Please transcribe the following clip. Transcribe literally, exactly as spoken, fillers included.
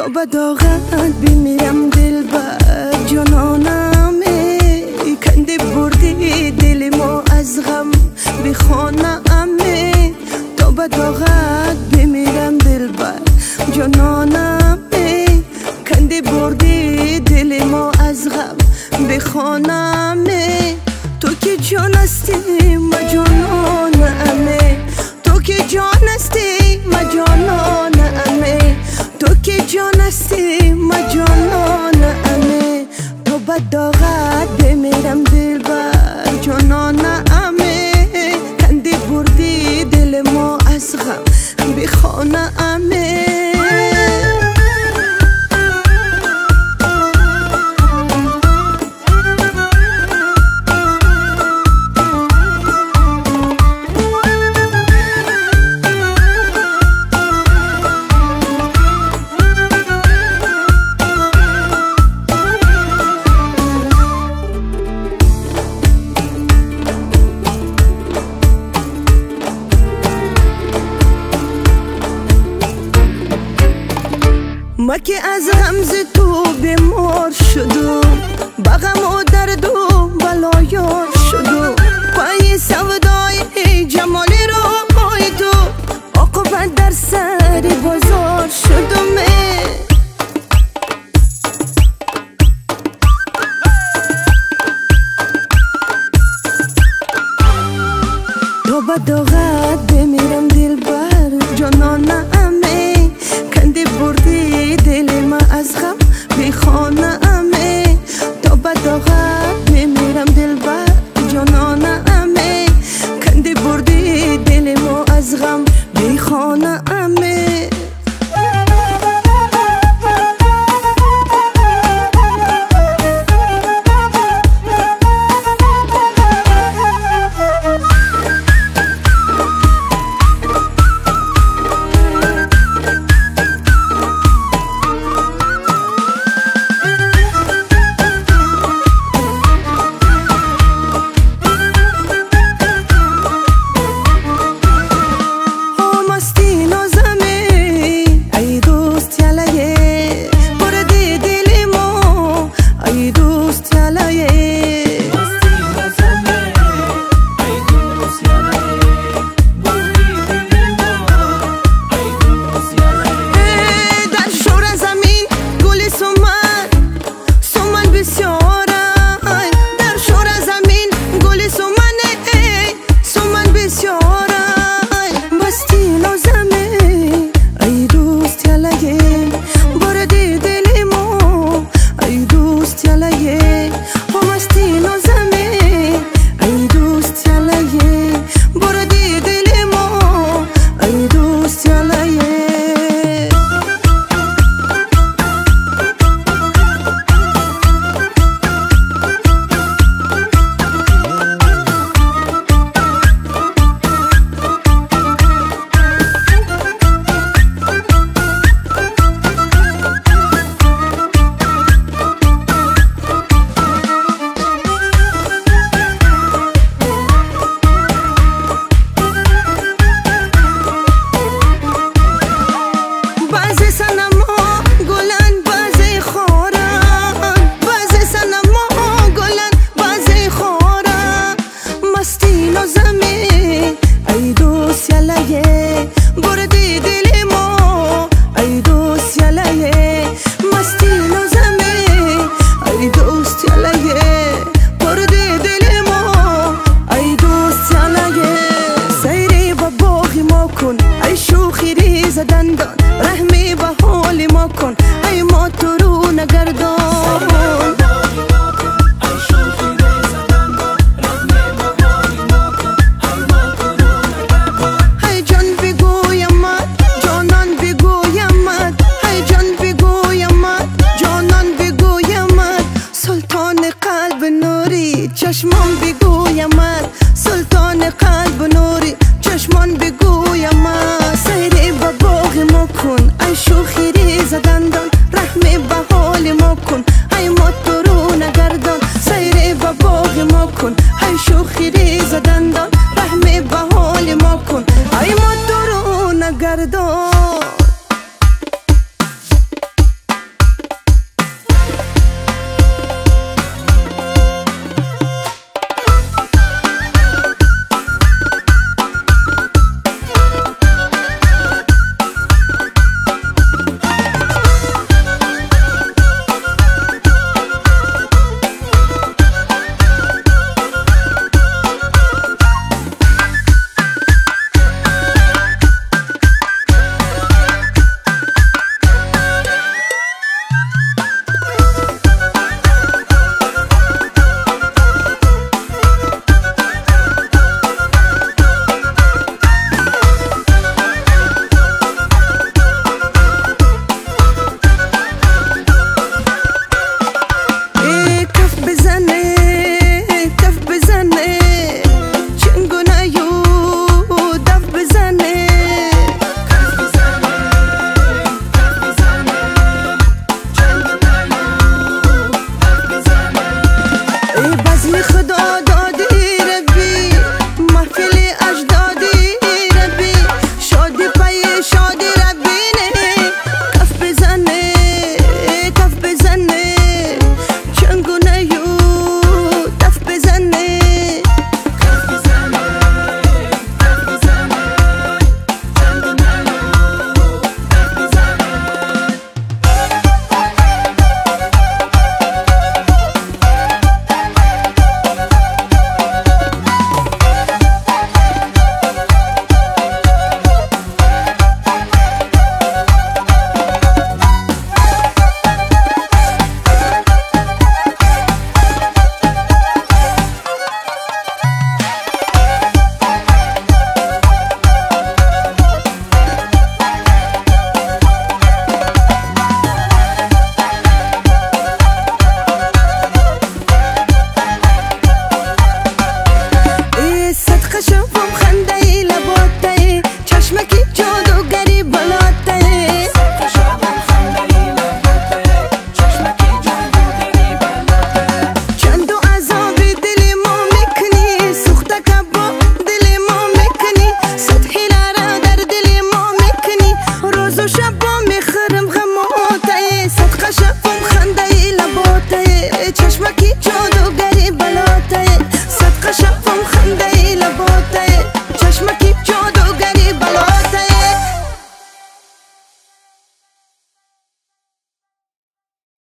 تا به داغت بمیرم دلبر جانانمه کنده بردی دل ما از غم به خانه‌امه تا به داغت بمیرم دلبر جانانمه کنده بردی دل ما از غم به خانه‌امه تو که جان هستی ما جانانمه تو که جان هستی ما جانانمه تو که جان هستی ما جانانمه تو به داغت بمیرم دلبر جانانمه کنده بردی دل ما از غم به خانه‌امه ما که از غمز تو بیمار شدو با غم و درد و بلایار شدو پای سودای جمالی رو پای تو عاقبت در سر بازار شدم تو با داغت بمیرم دلبر جانانمه کنده بردی دل ما از غم به خانه‌امه تا به داغت بمیرم دلبر جانانمه کنده بردی دل ما از غم به خانه‌امه رحمی به حال ما کن ای ما تو رو نگردان ای جان بگویمت جانان بگویمت ای جان بگویمت جانان بگویمت سلطان قلب نوری چشمان بگویمت سلطان قلب نوری چشمان بگویمت سیری با باغ ما کن ای شوخی ریز دندان رحمی به حال ما کن ای ما تو رو نگردان سیری با باغ ما کن ای شوخی ریز دندان رحمی به حال ما کن ای ما تو رو نگردان روز و شب